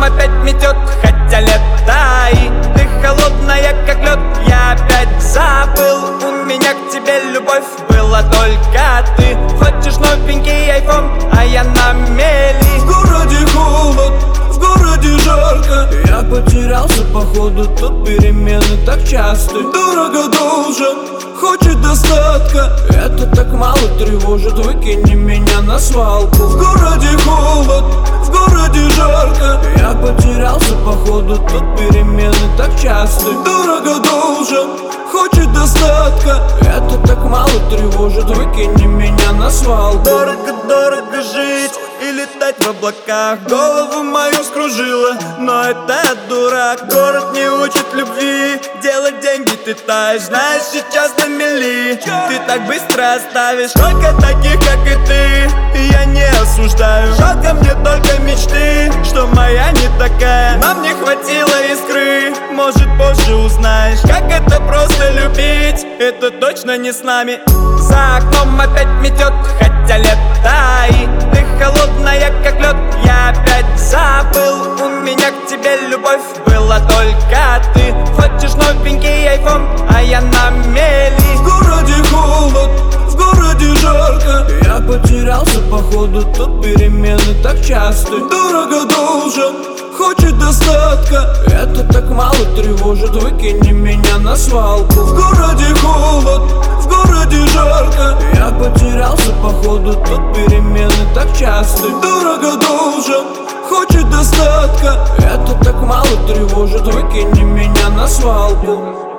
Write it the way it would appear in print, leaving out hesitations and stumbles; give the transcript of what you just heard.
опять метет, хотя лето, и ты холодная, как лед. Я опять забыл, у меня к тебе любовь была только ты. Хочешь новенький айфон, а я на мели. В городе холод, в городе жарко. Я потерялся походу, тут перемены так часты. Дорого должен, хочет достатка. Это так мало тревожит, выкини меня на свалку. В городе холод, в городе жарко. Я потерялся походу, тут перемены так часты. Дорого должен, хочет достатка. Это так мало тревожит, выкини меня на свалку. Дорого жить и летать в облаках. Голову мою скружило, но это дурак. Город не учит любви, делать деньги ты таешь. Знаешь, сейчас на мели ты так быстро оставишь. Только таких, как и ты, я не осуждаю. Жалко мне только мечты, что моя не такая. Нам не хватило искры, может позже узнаешь, как это просто любить. Это точно не с нами. За окном опять метет, хотя лето, и ты холодная, как лед. Я опять забыл, у меня к тебе любовь была только ты. Хочешь новенький айфон, а я на мели. В городе холод, в городе жарко. Я потерялся походу, тут перемены так часты. Дорого должен, хочет достатка. Это так мало тревожит, выкини меня на свалку. В городе холод, в городе жарко. Я потерялся походу, тут перемены так часты. Дорого должен, хочет достатка. Это так мало тревожит, выкини меня на свалку.